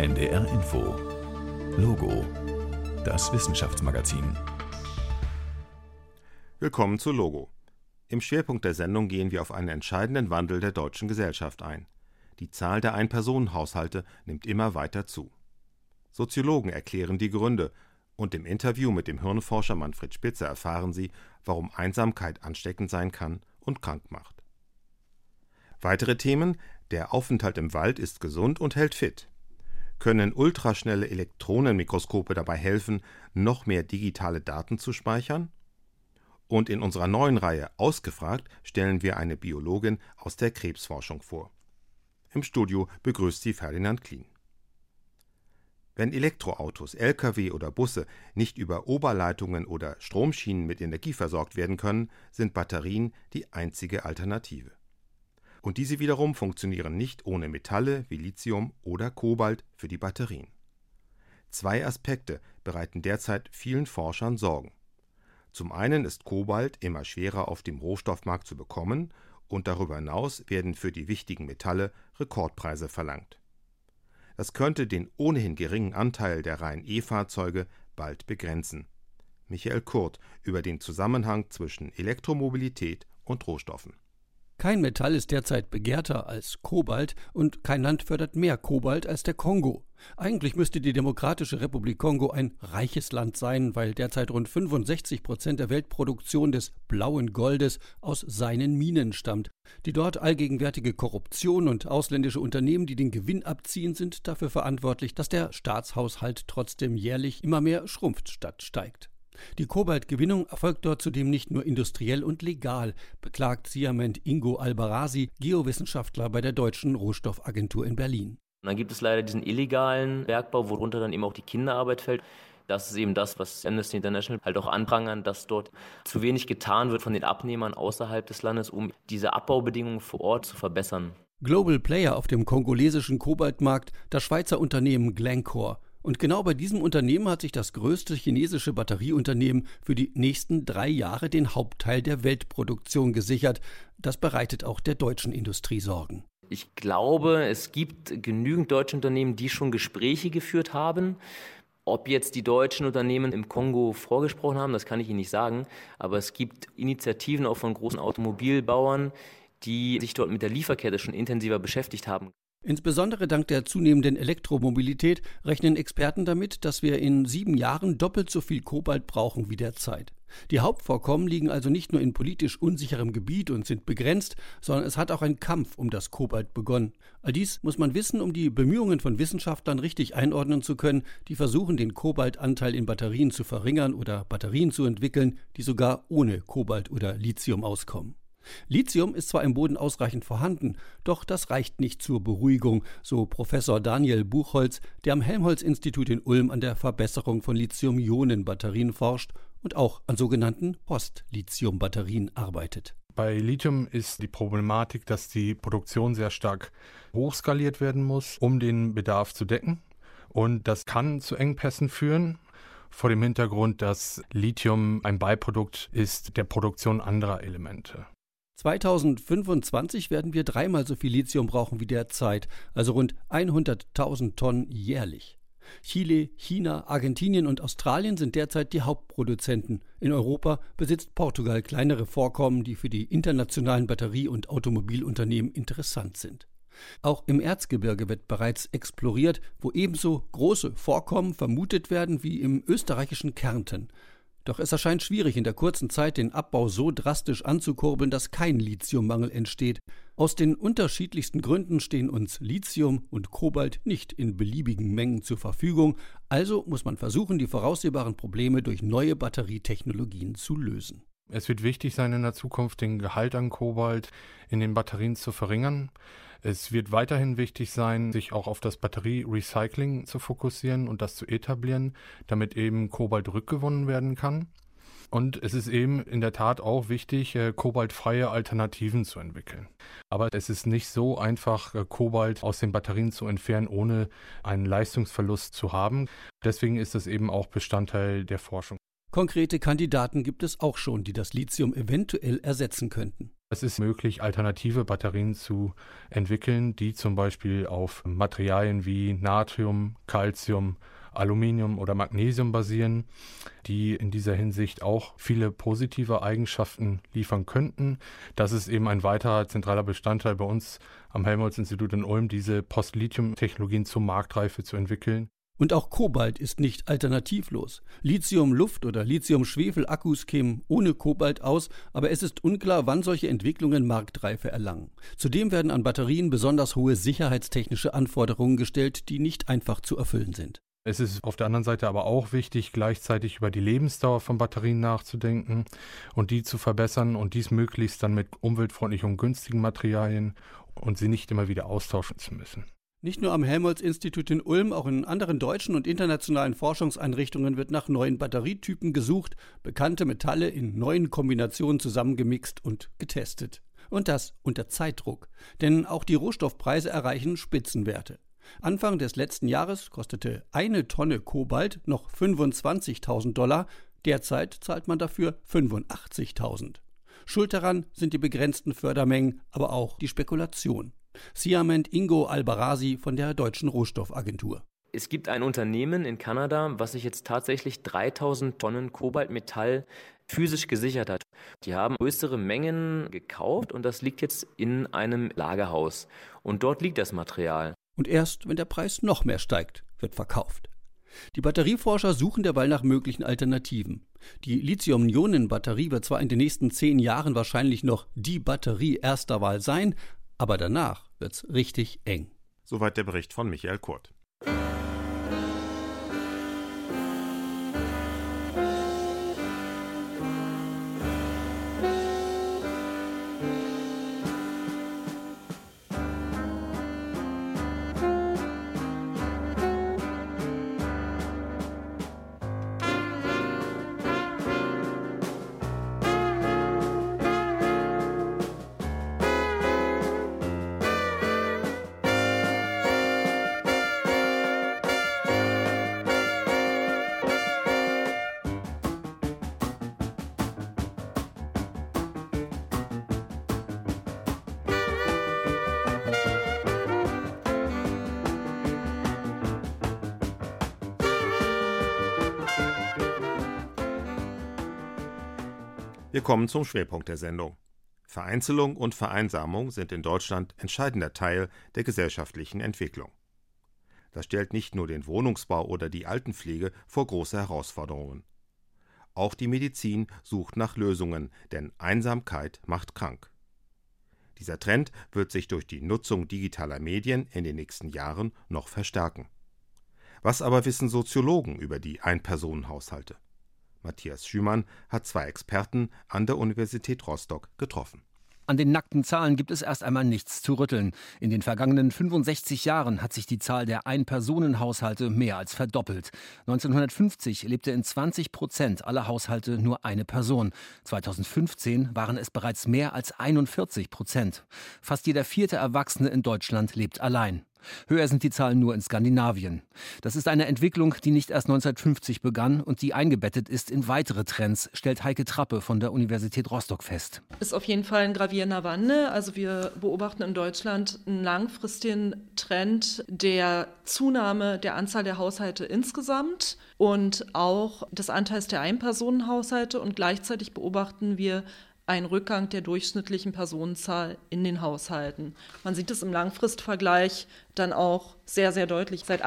NDR Info. Logo. Das Wissenschaftsmagazin. Willkommen zu Logo. Im Schwerpunkt der Sendung gehen wir auf einen entscheidenden Wandel der deutschen Gesellschaft ein. Die Zahl der Ein-Personen-Haushalte nimmt immer weiter zu. Soziologen erklären die Gründe und im Interview mit dem Hirnforscher Manfred Spitzer erfahren Sie, warum Einsamkeit ansteckend sein kann und krank macht. Weitere Themen: Der Aufenthalt im Wald ist gesund und hält fit. Können ultraschnelle Elektronenmikroskope dabei helfen, noch mehr digitale Daten zu speichern? Und in unserer neuen Reihe Ausgefragt stellen wir eine Biologin aus der Krebsforschung vor. Im Studio begrüßt sie Ferdinand Klien. Wenn Elektroautos, Lkw oder Busse nicht über Oberleitungen oder Stromschienen mit Energie versorgt werden können, sind Batterien die einzige Alternative. Und diese wiederum funktionieren nicht ohne Metalle wie Lithium oder Kobalt für die Batterien. Zwei Aspekte bereiten derzeit vielen Forschern Sorgen. Zum einen ist Kobalt immer schwerer auf dem Rohstoffmarkt zu bekommen und darüber hinaus werden für die wichtigen Metalle Rekordpreise verlangt. Das könnte den ohnehin geringen Anteil der reinen E-Fahrzeuge bald begrenzen. Michael Kurt über den Zusammenhang zwischen Elektromobilität und Rohstoffen. Kein Metall ist derzeit begehrter als Kobalt und kein Land fördert mehr Kobalt als der Kongo. Eigentlich müsste die Demokratische Republik Kongo ein reiches Land sein, weil derzeit rund 65% der Weltproduktion des blauen Goldes aus seinen Minen stammt. Die dort allgegenwärtige Korruption und ausländische Unternehmen, die den Gewinn abziehen, sind dafür verantwortlich, dass der Staatshaushalt trotzdem jährlich immer mehr schrumpft statt steigt. Die Kobaltgewinnung erfolgt dort zudem nicht nur industriell und legal, beklagt Siament Ingo Albarasi, Geowissenschaftler bei der Deutschen Rohstoffagentur in Berlin. Und dann gibt es leider diesen illegalen Bergbau, worunter dann eben auch die Kinderarbeit fällt. Das ist eben das, was Amnesty International halt auch anprangern, dass dort zu wenig getan wird von den Abnehmern außerhalb des Landes, um diese Abbaubedingungen vor Ort zu verbessern. Global Player auf dem kongolesischen Kobaltmarkt, das Schweizer Unternehmen Glencore. Und genau bei diesem Unternehmen hat sich das größte chinesische Batterieunternehmen für die nächsten 3 Jahre den Hauptteil der Weltproduktion gesichert. Das bereitet auch der deutschen Industrie Sorgen. Ich glaube, es gibt genügend deutsche Unternehmen, die schon Gespräche geführt haben. Ob jetzt die deutschen Unternehmen im Kongo vorgesprochen haben, das kann ich Ihnen nicht sagen. Aber es gibt Initiativen auch von großen Automobilbauern, die sich dort mit der Lieferkette schon intensiver beschäftigt haben. Insbesondere dank der zunehmenden Elektromobilität rechnen Experten damit, dass wir in 7 Jahren doppelt so viel Kobalt brauchen wie derzeit. Die Hauptvorkommen liegen also nicht nur in politisch unsicherem Gebiet und sind begrenzt, sondern es hat auch ein Kampf um das Kobalt begonnen. All dies muss man wissen, um die Bemühungen von Wissenschaftlern richtig einordnen zu können, die versuchen, den Kobaltanteil in Batterien zu verringern oder Batterien zu entwickeln, die sogar ohne Kobalt oder Lithium auskommen. Lithium ist zwar im Boden ausreichend vorhanden, doch das reicht nicht zur Beruhigung, so Professor Daniel Buchholz, der am Helmholtz-Institut in Ulm an der Verbesserung von Lithium-Ionen-Batterien forscht und auch an sogenannten Post-Lithium-Batterien arbeitet. Bei Lithium ist die Problematik, dass die Produktion sehr stark hochskaliert werden muss, um den Bedarf zu decken. Und das kann zu Engpässen führen, vor dem Hintergrund, dass Lithium ein Beiprodukt ist der Produktion anderer Elemente. 2025 werden wir 3-mal so viel Lithium brauchen wie derzeit, also rund 100.000 Tonnen jährlich. Chile, China, Argentinien und Australien sind derzeit die Hauptproduzenten. In Europa besitzt Portugal kleinere Vorkommen, die für die internationalen Batterie- und Automobilunternehmen interessant sind. Auch im Erzgebirge wird bereits exploriert, wo ebenso große Vorkommen vermutet werden wie im österreichischen Kärnten. Doch es erscheint schwierig, in der kurzen Zeit den Abbau so drastisch anzukurbeln, dass kein Lithiummangel entsteht. Aus den unterschiedlichsten Gründen stehen uns Lithium und Kobalt nicht in beliebigen Mengen zur Verfügung, also muss man versuchen, die voraussehbaren Probleme durch neue Batterietechnologien zu lösen. Es wird wichtig sein, in der Zukunft den Gehalt an Kobalt in den Batterien zu verringern. Es wird weiterhin wichtig sein, sich auch auf das Batterierecycling zu fokussieren und das zu etablieren, damit eben Kobalt rückgewonnen werden kann. Und es ist eben in der Tat auch wichtig, kobaltfreie Alternativen zu entwickeln. Aber es ist nicht so einfach, Kobalt aus den Batterien zu entfernen, ohne einen Leistungsverlust zu haben. Deswegen ist es eben auch Bestandteil der Forschung. Konkrete Kandidaten gibt es auch schon, die das Lithium eventuell ersetzen könnten. Es ist möglich, alternative Batterien zu entwickeln, die zum Beispiel auf Materialien wie Natrium, Calcium, Aluminium oder Magnesium basieren, die in dieser Hinsicht auch viele positive Eigenschaften liefern könnten. Das ist eben ein weiterer zentraler Bestandteil bei uns am Helmholtz-Institut in Ulm, diese Post-Lithium-Technologien zur Marktreife zu entwickeln. Und auch Kobalt ist nicht alternativlos. Lithium-Luft- oder Lithium-Schwefel-Akkus kämen ohne Kobalt aus, aber es ist unklar, wann solche Entwicklungen Marktreife erlangen. Zudem werden an Batterien besonders hohe sicherheitstechnische Anforderungen gestellt, die nicht einfach zu erfüllen sind. Es ist auf der anderen Seite aber auch wichtig, gleichzeitig über die Lebensdauer von Batterien nachzudenken und die zu verbessern und dies möglichst dann mit umweltfreundlichen und günstigen Materialien und sie nicht immer wieder austauschen zu müssen. Nicht nur am Helmholtz-Institut in Ulm, auch in anderen deutschen und internationalen Forschungseinrichtungen wird nach neuen Batterietypen gesucht, bekannte Metalle in neuen Kombinationen zusammengemixt und getestet. Und das unter Zeitdruck. Denn auch die Rohstoffpreise erreichen Spitzenwerte. Anfang des letzten Jahres kostete eine Tonne Kobalt noch $25.000. Derzeit zahlt man dafür 85.000. Schuld daran sind die begrenzten Fördermengen, aber auch die Spekulation. Siament Ingo Albarasi von der Deutschen Rohstoffagentur. Es gibt ein Unternehmen in Kanada, was sich jetzt tatsächlich 3.000 Tonnen Kobaltmetall physisch gesichert hat. Die haben größere Mengen gekauft und das liegt jetzt in einem Lagerhaus. Und dort liegt das Material. Und erst, wenn der Preis noch mehr steigt, wird verkauft. Die Batterieforscher suchen derweil nach möglichen Alternativen. Die Lithium-Ionen-Batterie wird zwar in den nächsten 10 Jahren wahrscheinlich noch die Batterie erster Wahl sein, aber danach wird's richtig eng. Soweit der Bericht von Michael Kurt. Wir kommen zum Schwerpunkt der Sendung. Vereinzelung und Vereinsamung sind in Deutschland entscheidender Teil der gesellschaftlichen Entwicklung. Das stellt nicht nur den Wohnungsbau oder die Altenpflege vor große Herausforderungen. Auch die Medizin sucht nach Lösungen, denn Einsamkeit macht krank. Dieser Trend wird sich durch die Nutzung digitaler Medien in den nächsten Jahren noch verstärken. Was aber wissen Soziologen über die Einpersonenhaushalte? Matthias Schümann hat 2 Experten an der Universität Rostock getroffen. An den nackten Zahlen gibt es erst einmal nichts zu rütteln. In den vergangenen 65 Jahren hat sich die Zahl der Einpersonenhaushalte mehr als verdoppelt. 1950 lebte in 20% aller Haushalte nur eine Person. 2015 waren es bereits mehr als 41%. Fast jeder 4. Erwachsene in Deutschland lebt allein. Höher sind die Zahlen nur in Skandinavien. Das ist eine Entwicklung, die nicht erst 1950 begann und die eingebettet ist in weitere Trends, stellt Heike Trappe von der Universität Rostock fest. Ist auf jeden Fall ein gravierender Wandel. Also wir beobachten in Deutschland einen langfristigen Trend der Zunahme der Anzahl der Haushalte insgesamt und auch des Anteils der Einpersonenhaushalte. Und gleichzeitig beobachten wir einen Rückgang der durchschnittlichen Personenzahl in den Haushalten. Man sieht es im Langfristvergleich dann auch sehr, sehr deutlich, seit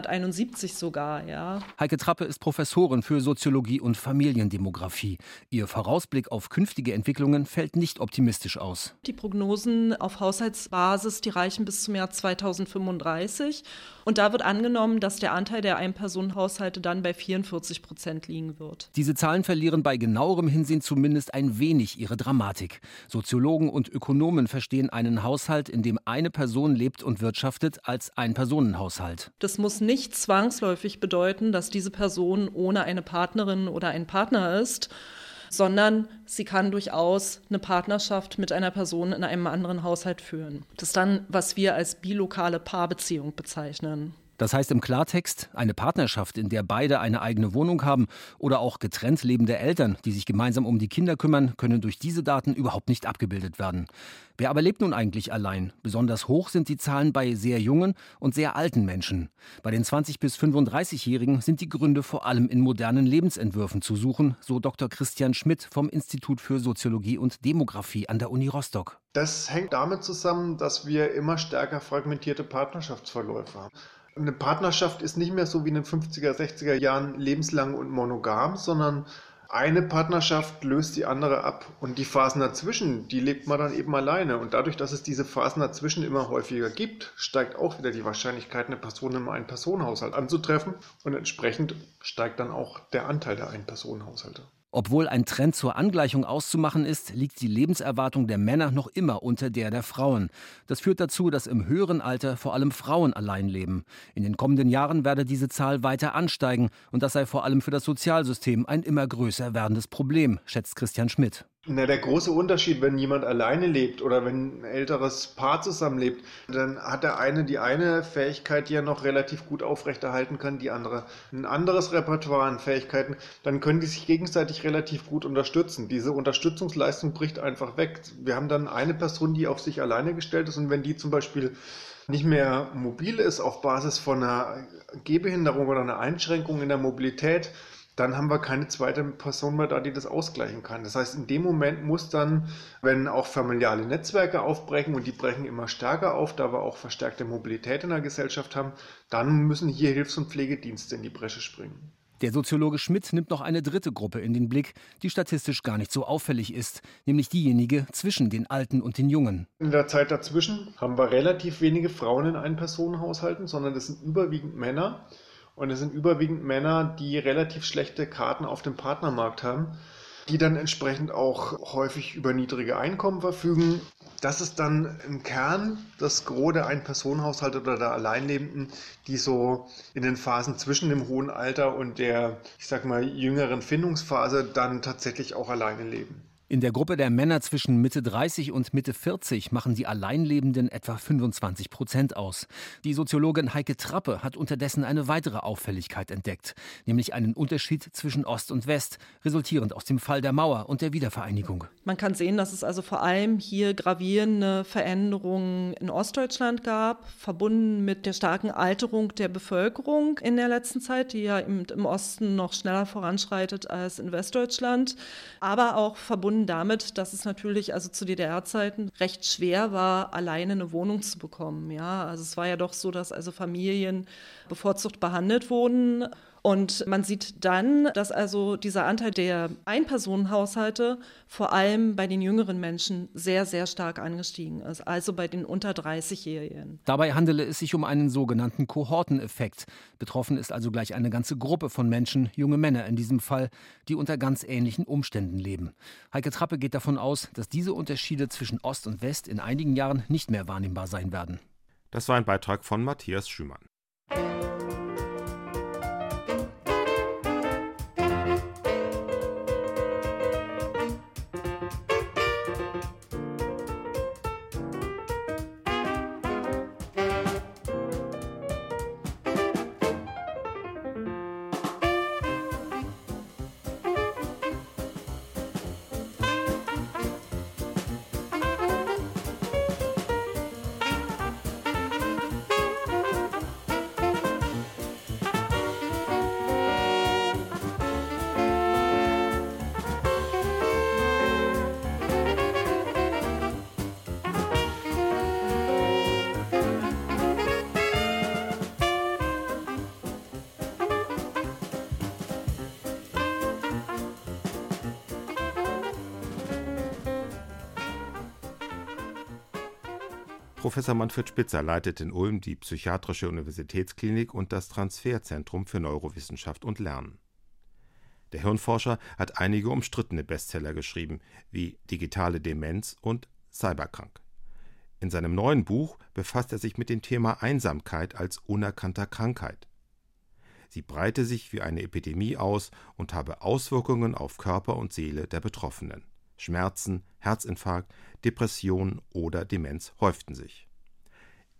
1871 sogar. Ja. Heike Trappe ist Professorin für Soziologie und Familiendemografie. Ihr Vorausblick auf künftige Entwicklungen fällt nicht optimistisch aus. Die Prognosen auf Haushaltsbasis, die reichen bis zum Jahr 2035. Und da wird angenommen, dass der Anteil der Einpersonenhaushalte dann bei 44% liegen wird. Diese Zahlen verlieren bei genauerem Hinsehen zumindest ein wenig ihre Dramatik. Soziologen und Ökonomen verstehen einen Haushalt, in dem eine Person lebt und wirtschaftet, als Einpersonenhaushalt. Das muss nicht zwangsläufig bedeuten, dass diese Person ohne eine Partnerin oder einen Partner ist, sondern sie kann durchaus eine Partnerschaft mit einer Person in einem anderen Haushalt führen. Das ist dann, was wir als bilokale Paarbeziehung bezeichnen. Das heißt im Klartext, eine Partnerschaft, in der beide eine eigene Wohnung haben oder auch getrennt lebende Eltern, die sich gemeinsam um die Kinder kümmern, können durch diese Daten überhaupt nicht abgebildet werden. Wer aber lebt nun eigentlich allein? Besonders hoch sind die Zahlen bei sehr jungen und sehr alten Menschen. Bei den 20- bis 35-Jährigen sind die Gründe vor allem in modernen Lebensentwürfen zu suchen, so Dr. Christian Schmidt vom Institut für Soziologie und Demografie an der Uni Rostock. Das hängt damit zusammen, dass wir immer stärker fragmentierte Partnerschaftsverläufe haben. Eine Partnerschaft ist nicht mehr so wie in den 50er, 60er Jahren lebenslang und monogam, sondern eine Partnerschaft löst die andere ab. Und die Phasen dazwischen, die lebt man dann eben alleine. Und dadurch, dass es diese Phasen dazwischen immer häufiger gibt, steigt auch wieder die Wahrscheinlichkeit, eine Person im Ein-Personen-Haushalt anzutreffen. Und entsprechend steigt dann auch der Anteil der Ein-Personen-Haushalte. Obwohl ein Trend zur Angleichung auszumachen ist, liegt die Lebenserwartung der Männer noch immer unter der Frauen. Das führt dazu, dass im höheren Alter vor allem Frauen allein leben. In den kommenden Jahren werde diese Zahl weiter ansteigen und das sei vor allem für das Sozialsystem ein immer größer werdendes Problem, schätzt Christian Schmidt. Der große Unterschied, wenn jemand alleine lebt oder wenn ein älteres Paar zusammenlebt, dann hat der eine die eine Fähigkeit, die er noch relativ gut aufrechterhalten kann, die andere ein anderes Repertoire an Fähigkeiten, dann können die sich gegenseitig relativ gut unterstützen. Diese Unterstützungsleistung bricht einfach weg. Wir haben dann eine Person, die auf sich alleine gestellt ist und wenn die zum Beispiel nicht mehr mobil ist auf Basis von einer Gehbehinderung oder einer Einschränkung in der Mobilität, dann haben wir keine zweite Person mehr da, die das ausgleichen kann. Das heißt, in dem Moment muss dann, wenn auch familiale Netzwerke aufbrechen und die brechen immer stärker auf, da wir auch verstärkte Mobilität in der Gesellschaft haben, dann müssen hier Hilfs- und Pflegedienste in die Bresche springen. Der Soziologe Schmidt nimmt noch eine dritte Gruppe in den Blick, die statistisch gar nicht so auffällig ist, nämlich diejenige zwischen den Alten und den Jungen. In der Zeit dazwischen haben wir relativ wenige Frauen in Ein-Personen-Haushalten, sondern das sind überwiegend Männer. Und es sind überwiegend Männer, die relativ schlechte Karten auf dem Partnermarkt haben, die dann entsprechend auch häufig über niedrige Einkommen verfügen. Das ist dann im Kern das Gros der Ein-Personen-Haushalte oder der Alleinlebenden, die so in den Phasen zwischen dem hohen Alter und der, jüngeren Findungsphase dann tatsächlich auch alleine leben. In der Gruppe der Männer zwischen Mitte 30 und Mitte 40 machen die Alleinlebenden etwa 25% aus. Die Soziologin Heike Trappe hat unterdessen eine weitere Auffälligkeit entdeckt, nämlich einen Unterschied zwischen Ost und West, resultierend aus dem Fall der Mauer und der Wiedervereinigung. Man kann sehen, dass es also vor allem hier gravierende Veränderungen in Ostdeutschland gab, verbunden mit der starken Alterung der Bevölkerung in der letzten Zeit, die ja im Osten noch schneller voranschreitet als in Westdeutschland, aber auch verbunden damit, dass es natürlich also zu DDR-Zeiten recht schwer war, alleine eine Wohnung zu bekommen. Ja, also es war ja doch so, dass also Familien bevorzugt behandelt wurden. Und man sieht dann, dass also dieser Anteil der Ein-Personen-Haushalte vor allem bei den jüngeren Menschen sehr, sehr stark angestiegen ist, also bei den unter 30-Jährigen. Dabei handele es sich um einen sogenannten Kohorteneffekt. Betroffen ist also gleich eine ganze Gruppe von Menschen, junge Männer in diesem Fall, die unter ganz ähnlichen Umständen leben. Heike Trappe geht davon aus, dass diese Unterschiede zwischen Ost und West in einigen Jahren nicht mehr wahrnehmbar sein werden. Das war ein Beitrag von Matthias Schümann. Professor Manfred Spitzer leitet in Ulm die Psychiatrische Universitätsklinik und das Transferzentrum für Neurowissenschaft und Lernen. Der Hirnforscher hat einige umstrittene Bestseller geschrieben, wie Digitale Demenz und Cyberkrank. In seinem neuen Buch befasst er sich mit dem Thema Einsamkeit als unerkannter Krankheit. Sie breite sich wie eine Epidemie aus und habe Auswirkungen auf Körper und Seele der Betroffenen. Schmerzen, Herzinfarkt, Depression oder Demenz häuften sich.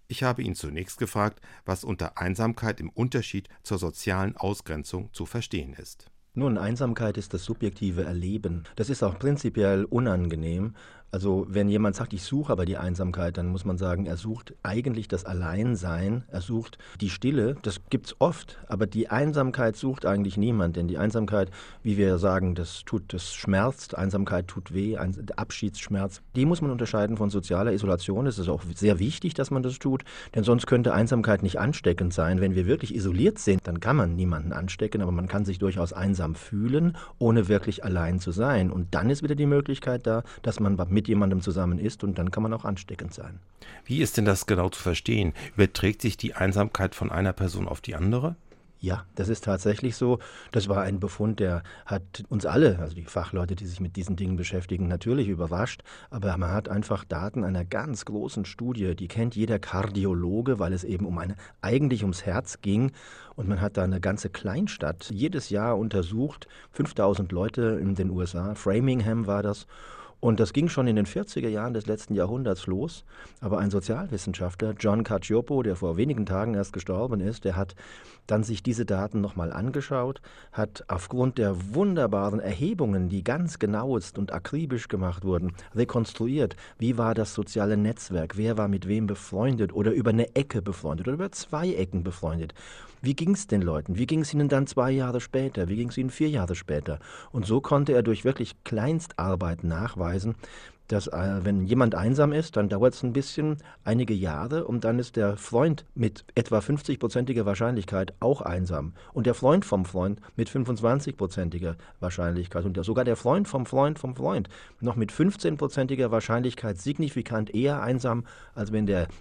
Ich habe ihn zunächst gefragt, was unter Einsamkeit im Unterschied zur sozialen Ausgrenzung zu verstehen ist. Nun, Einsamkeit ist das subjektive Erleben. Das ist auch prinzipiell unangenehm. Also wenn jemand sagt, ich suche aber die Einsamkeit, dann muss man sagen, er sucht eigentlich das Alleinsein, er sucht die Stille, das gibt's oft, aber die Einsamkeit sucht eigentlich niemand, denn die Einsamkeit, wie wir sagen, das schmerzt, Einsamkeit tut weh, Abschiedsschmerz, die muss man unterscheiden von sozialer Isolation. Es ist auch sehr wichtig, dass man das tut, denn sonst könnte Einsamkeit nicht ansteckend sein. Wenn wir wirklich isoliert sind, dann kann man niemanden anstecken, aber man kann sich durchaus einsam fühlen, ohne wirklich allein zu sein. Und dann ist wieder die Möglichkeit da, dass man mit jemandem zusammen ist und dann kann man auch ansteckend sein. Wie ist denn das genau zu verstehen? Überträgt sich die Einsamkeit von einer Person auf die andere? Ja, das ist tatsächlich so. Das war ein Befund, der hat uns alle, also die Fachleute, die sich mit diesen Dingen beschäftigen, natürlich überrascht. Aber man hat einfach Daten einer ganz großen Studie, die kennt jeder Kardiologe, weil es eben eigentlich ums Herz ging. Und man hat da eine ganze Kleinstadt jedes Jahr untersucht, 5000 Leute in den USA, Framingham war das. Und das ging schon in den 40er Jahren des letzten Jahrhunderts los. Aber ein Sozialwissenschaftler, John Cacioppo, der vor wenigen Tagen erst gestorben ist, der hat dann sich diese Daten nochmal angeschaut, hat aufgrund der wunderbaren Erhebungen, die ganz genauest und akribisch gemacht wurden, rekonstruiert, wie war das soziale Netzwerk, wer war mit wem befreundet oder über eine Ecke befreundet oder über 2 Ecken befreundet. Wie ging es den Leuten? Wie ging es ihnen dann 2 Jahre später? Wie ging es ihnen 4 Jahre später? Und so konnte er durch wirklich Kleinstarbeit nachweisen, dass wenn jemand einsam ist, dann dauert es einige Jahre und dann ist der Freund mit etwa 50%iger Wahrscheinlichkeit auch einsam. Und der Freund vom Freund mit 25%iger Wahrscheinlichkeit und sogar der Freund vom Freund vom Freund noch mit 15%iger Wahrscheinlichkeit signifikant eher einsam, als wenn die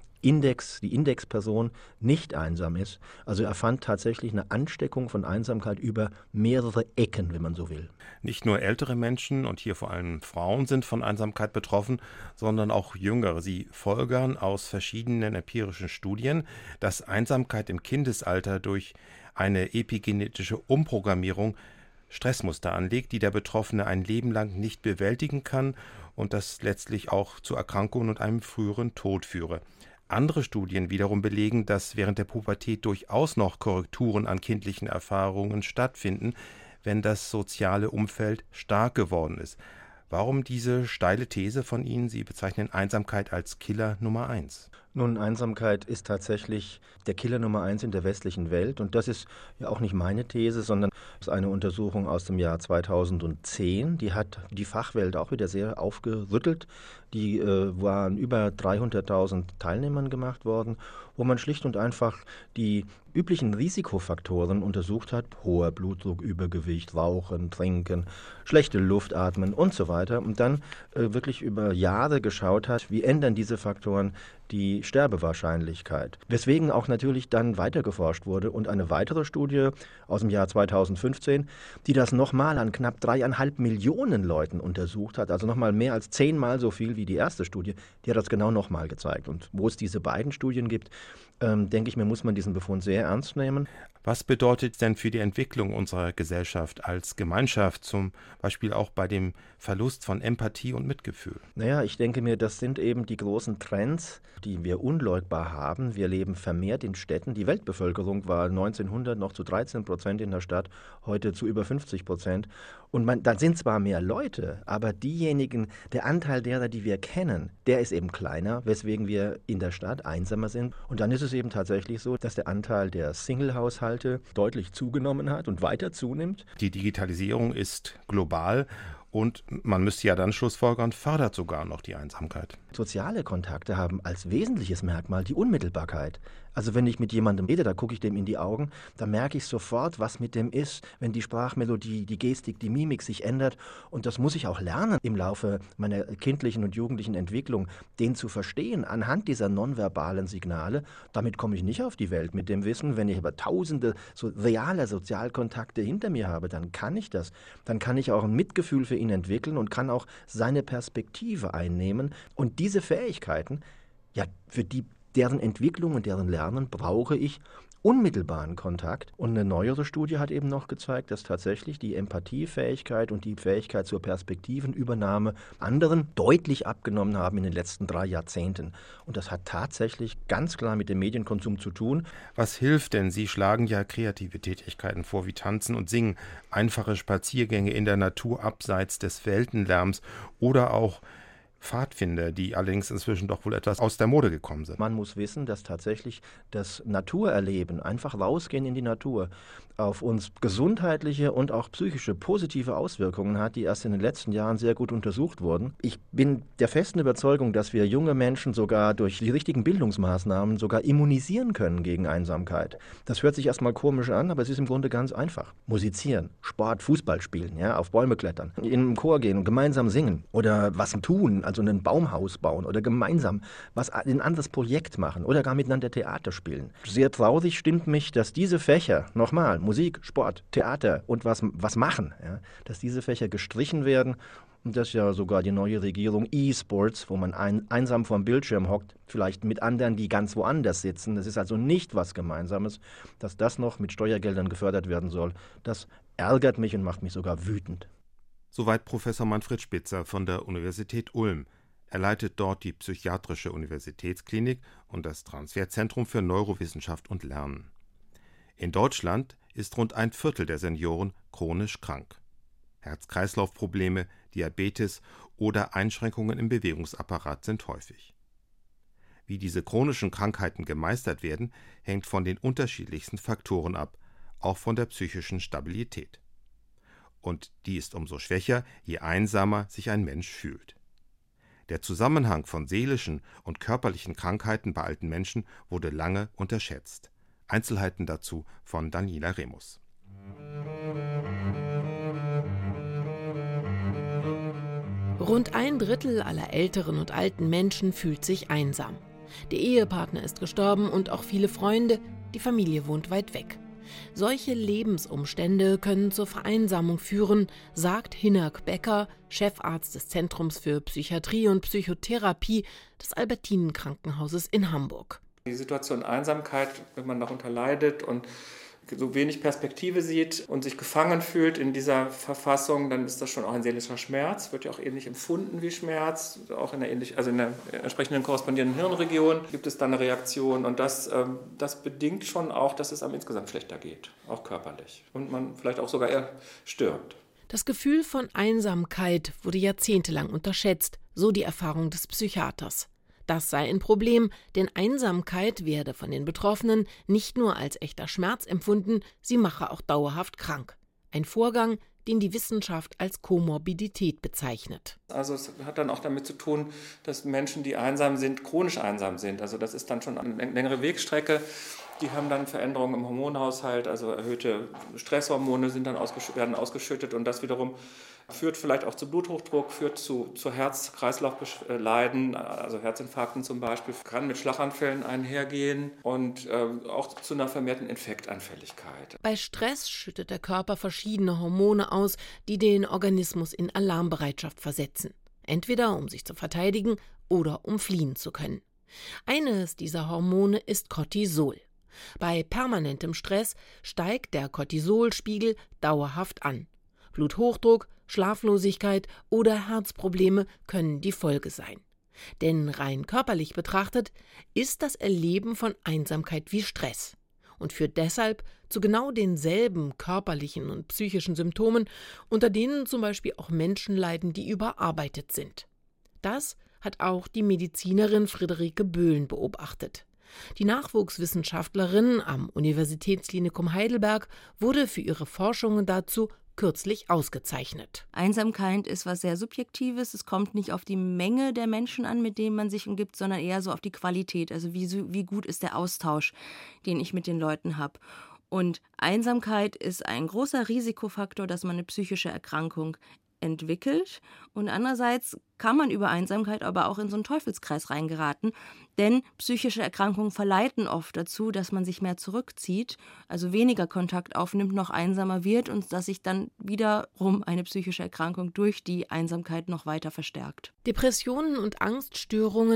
Indexperson nicht einsam ist. Also er fand tatsächlich eine Ansteckung von Einsamkeit über mehrere Ecken, wenn man so will. Nicht nur ältere Menschen und hier vor allem Frauen sind von Einsamkeit betroffen, sondern auch Jüngere. Sie folgern aus verschiedenen empirischen Studien, dass Einsamkeit im Kindesalter durch eine epigenetische Umprogrammierung Stressmuster anlegt, die der Betroffene ein Leben lang nicht bewältigen kann und das letztlich auch zu Erkrankungen und einem früheren Tod führe. Andere Studien wiederum belegen, dass während der Pubertät durchaus noch Korrekturen an kindlichen Erfahrungen stattfinden, wenn das soziale Umfeld stark geworden ist. Warum diese steile These von Ihnen? Sie bezeichnen Einsamkeit als Killer Nummer 1. Nun, Einsamkeit ist tatsächlich der Killer Nummer 1 in der westlichen Welt. Und das ist ja auch nicht meine These, sondern das ist eine Untersuchung aus dem Jahr 2010. Die hat die Fachwelt auch wieder sehr aufgerüttelt. Die waren über 300.000 Teilnehmern gemacht worden, wo man schlicht und einfach die üblichen Risikofaktoren untersucht hat. Hoher Blutdruck, Übergewicht, Rauchen, Trinken, schlechte Luft atmen und so weiter. Und dann wirklich über Jahre geschaut hat, wie ändern diese Faktoren die Sterbewahrscheinlichkeit. Weswegen auch natürlich dann weiter geforscht wurde und eine weitere Studie aus dem Jahr 2015, die das nochmal an knapp 3,5 Millionen Leuten untersucht hat, also nochmal mehr als 10-mal so viel wie die erste Studie, die hat das genau nochmal gezeigt. Und wo es diese beiden Studien gibt, denke ich mir, muss man diesen Befund sehr ernst nehmen. Was bedeutet denn für die Entwicklung unserer Gesellschaft als Gemeinschaft, zum Beispiel auch bei dem Verlust von Empathie und Mitgefühl? Naja, ich denke mir, das sind eben die großen Trends, die wir unleugbar haben. Wir leben vermehrt in Städten. Die Weltbevölkerung war 1900 noch zu 13% in der Stadt, heute zu über 50%. Und da sind zwar mehr Leute, aber der Anteil derer, die wir kennen, der ist eben kleiner, weswegen wir in der Stadt einsamer sind. Und dann ist es eben tatsächlich so, dass der Anteil der Single-Haushalte deutlich zugenommen hat und weiter zunimmt. Die Digitalisierung ist global. Und man müsste ja dann schlussfolgern, fördert sogar noch die Einsamkeit. Soziale Kontakte haben als wesentliches Merkmal die Unmittelbarkeit. Also wenn ich mit jemandem rede, da gucke ich dem in die Augen, da merke ich sofort, was mit dem ist, wenn die Sprachmelodie, die Gestik, die Mimik sich ändert. Und das muss ich auch lernen im Laufe meiner kindlichen und jugendlichen Entwicklung, den zu verstehen anhand dieser nonverbalen Signale. Damit komme ich nicht auf die Welt mit dem Wissen. Wenn ich aber tausende realer Sozialkontakte hinter mir habe, dann kann ich das. Dann kann ich auch ein Mitgefühl für ihn entwickeln und kann auch seine Perspektive einnehmen. Und diese Fähigkeiten, ja, deren Entwicklung und deren Lernen brauche ich, unmittelbaren Kontakt. Und eine neuere Studie hat eben noch gezeigt, dass tatsächlich die Empathiefähigkeit und die Fähigkeit zur Perspektivenübernahme anderen deutlich abgenommen haben in den letzten 3 Jahrzehnten. Und das hat tatsächlich ganz klar mit dem Medienkonsum zu tun. Was hilft denn? Sie schlagen ja kreative Tätigkeiten vor, wie Tanzen und Singen, einfache Spaziergänge in der Natur abseits des Weltenlärms oder auch Pfadfinder, die allerdings inzwischen doch wohl etwas aus der Mode gekommen sind. Man muss wissen, dass tatsächlich das Naturerleben, einfach rausgehen in die Natur, auf uns gesundheitliche und auch psychische positive Auswirkungen hat, die erst in den letzten Jahren sehr gut untersucht wurden. Ich bin der festen Überzeugung, dass wir junge Menschen sogar durch die richtigen Bildungsmaßnahmen sogar immunisieren können gegen Einsamkeit. Das hört sich erstmal komisch an, aber es ist im Grunde ganz einfach. Musizieren, Sport, Fußball spielen, ja, auf Bäume klettern, in einen Chor gehen und gemeinsam singen oder was tun, also ein Baumhaus bauen oder gemeinsam ein anderes Projekt machen oder gar miteinander Theater spielen. Sehr traurig stimmt mich, dass diese Fächer, nochmal, Musik, Sport, Theater und was machen, ja, dass diese Fächer gestrichen werden und dass ja sogar die neue Regierung E-Sports, wo man einsam vorm Bildschirm hockt, vielleicht mit anderen, die ganz woanders sitzen, das ist also nicht was Gemeinsames, dass das noch mit Steuergeldern gefördert werden soll, das ärgert mich und macht mich sogar wütend. Soweit Professor Manfred Spitzer von der Universität Ulm. Er leitet dort die Psychiatrische Universitätsklinik und das Transferzentrum für Neurowissenschaft und Lernen. In Deutschland ist rund 1/4 der Senioren chronisch krank. Herz-Kreislauf-Probleme, Diabetes oder Einschränkungen im Bewegungsapparat sind häufig. Wie diese chronischen Krankheiten gemeistert werden, hängt von den unterschiedlichsten Faktoren ab, auch von der psychischen Stabilität. Und die ist umso schwächer, je einsamer sich ein Mensch fühlt. Der Zusammenhang von seelischen und körperlichen Krankheiten bei alten Menschen wurde lange unterschätzt. Einzelheiten dazu von Daniela Remus. Rund 1/3 aller älteren und alten Menschen fühlt sich einsam. Der Ehepartner ist gestorben und auch viele Freunde, die Familie wohnt weit weg. Solche Lebensumstände können zur Vereinsamung führen, sagt Hinak Becker, Chefarzt des Zentrums für Psychiatrie und Psychotherapie des Albertinen-Krankenhauses in Hamburg. Die Situation Einsamkeit, wenn man darunter leidet und so wenig Perspektive sieht und sich gefangen fühlt in dieser Verfassung, dann ist das schon auch ein seelischer Schmerz, wird ja auch ähnlich empfunden wie Schmerz, auch in der entsprechenden korrespondierenden Hirnregion gibt es dann eine Reaktion und das bedingt schon auch, dass es einem insgesamt schlechter geht, auch körperlich und man vielleicht auch sogar eher stirbt. Das Gefühl von Einsamkeit wurde jahrzehntelang unterschätzt, so die Erfahrung des Psychiaters. Das sei ein Problem, denn Einsamkeit werde von den Betroffenen nicht nur als echter Schmerz empfunden, sie mache auch dauerhaft krank. Ein Vorgang, den die Wissenschaft als Komorbidität bezeichnet. Also es hat dann auch damit zu tun, dass Menschen, die einsam sind, chronisch einsam sind. Also das ist dann schon eine längere Wegstrecke. Die haben dann Veränderungen im Hormonhaushalt, also erhöhte Stresshormone werden ausgeschüttet und das wiederum führt vielleicht auch zu Bluthochdruck, führt zu Herz-Kreislauf-Leiden, also Herzinfarkten zum Beispiel, kann mit Schlaganfällen einhergehen und auch zu einer vermehrten Infektanfälligkeit. Bei Stress schüttet der Körper verschiedene Hormone aus, die den Organismus in Alarmbereitschaft versetzen. Entweder um sich zu verteidigen oder um fliehen zu können. Eines dieser Hormone ist Cortisol. Bei permanentem Stress steigt der Cortisolspiegel dauerhaft an. Bluthochdruck, Schlaflosigkeit oder Herzprobleme können die Folge sein. Denn rein körperlich betrachtet ist das Erleben von Einsamkeit wie Stress und führt deshalb zu genau denselben körperlichen und psychischen Symptomen, unter denen zum Beispiel auch Menschen leiden, die überarbeitet sind. Das hat auch die Medizinerin Friederike Böhlen beobachtet. Die Nachwuchswissenschaftlerin am Universitätsklinikum Heidelberg wurde für ihre Forschungen dazu kürzlich ausgezeichnet. Einsamkeit ist was sehr Subjektives. Es kommt nicht auf die Menge der Menschen an, mit denen man sich umgibt, sondern eher so auf die Qualität. Also wie gut ist der Austausch, den ich mit den Leuten habe. Und Einsamkeit ist ein großer Risikofaktor, dass man eine psychische Erkrankung entwickelt. Und andererseits kann man über Einsamkeit aber auch in so einen Teufelskreis reingeraten, denn psychische Erkrankungen verleiten oft dazu, dass man sich mehr zurückzieht, also weniger Kontakt aufnimmt, noch einsamer wird und dass sich dann wiederum eine psychische Erkrankung durch die Einsamkeit noch weiter verstärkt. Depressionen und Angststörungen,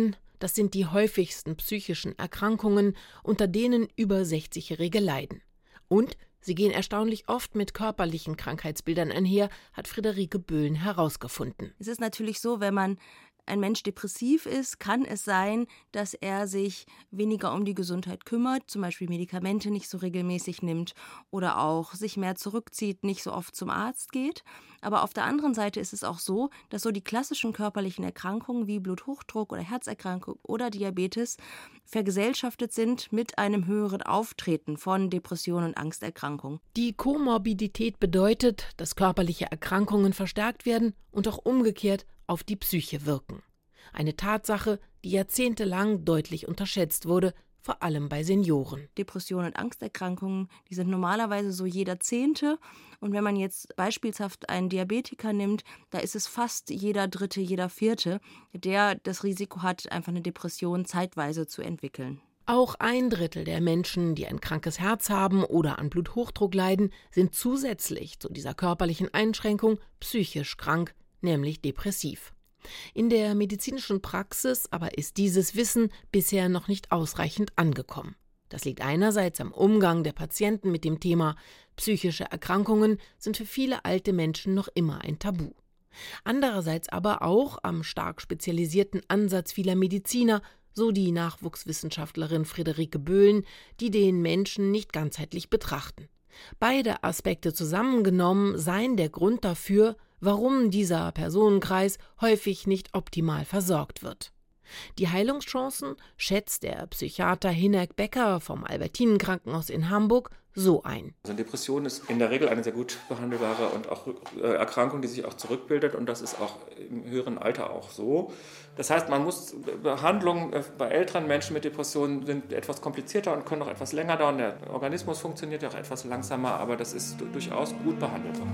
Das sind die häufigsten psychischen Erkrankungen, unter denen über 60-Jährige leiden. Und sie gehen erstaunlich oft mit körperlichen Krankheitsbildern einher, hat Friederike Böhlen herausgefunden. Es ist natürlich so, wenn man ein Mensch depressiv ist, kann es sein, dass er sich weniger um die Gesundheit kümmert, zum Beispiel Medikamente nicht so regelmäßig nimmt oder auch sich mehr zurückzieht, nicht so oft zum Arzt geht. Aber auf der anderen Seite ist es auch so, dass so die klassischen körperlichen Erkrankungen wie Bluthochdruck oder Herzerkrankung oder Diabetes vergesellschaftet sind mit einem höheren Auftreten von Depressionen und Angsterkrankungen. Die Komorbidität bedeutet, dass körperliche Erkrankungen verstärkt werden und auch umgekehrt auf die Psyche wirken. Eine Tatsache, die jahrzehntelang deutlich unterschätzt wurde, vor allem bei Senioren. Depressionen und Angsterkrankungen, die sind normalerweise so jeder 10. Und wenn man jetzt beispielshaft einen Diabetiker nimmt, da ist es fast jeder 3., jeder 4., der das Risiko hat, einfach eine Depression zeitweise zu entwickeln. Auch 1/3 der Menschen, die ein krankes Herz haben oder an Bluthochdruck leiden, sind zusätzlich zu dieser körperlichen Einschränkung psychisch krank, nämlich depressiv. In der medizinischen Praxis aber ist dieses Wissen bisher noch nicht ausreichend angekommen. Das liegt einerseits am Umgang der Patienten mit dem Thema. Psychische Erkrankungen sind für viele alte Menschen noch immer ein Tabu. Andererseits aber auch am stark spezialisierten Ansatz vieler Mediziner, so die Nachwuchswissenschaftlerin Friederike Böhlen, die den Menschen nicht ganzheitlich betrachten. Beide Aspekte zusammengenommen seien der Grund dafür, warum dieser Personenkreis häufig nicht optimal versorgt wird. Die Heilungschancen schätzt der Psychiater Hinek Becker vom Albertinen-Krankenhaus in Hamburg so ein. Also Depression ist in der Regel eine sehr gut behandelbare und auch Erkrankung, die sich auch zurückbildet, und das ist auch im höheren Alter auch so. Das heißt, Behandlungen bei älteren Menschen mit Depressionen sind etwas komplizierter und können auch etwas länger dauern. Der Organismus funktioniert ja auch etwas langsamer, aber das ist durchaus gut behandelbar.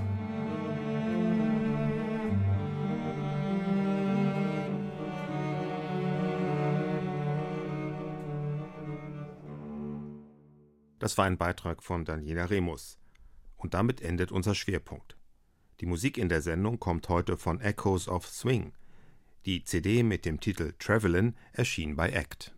Das war ein Beitrag von Daniela Remus. Und damit endet unser Schwerpunkt. Die Musik in der Sendung kommt heute von Echoes of Swing. Die CD mit dem Titel Travelin' erschien bei ACT.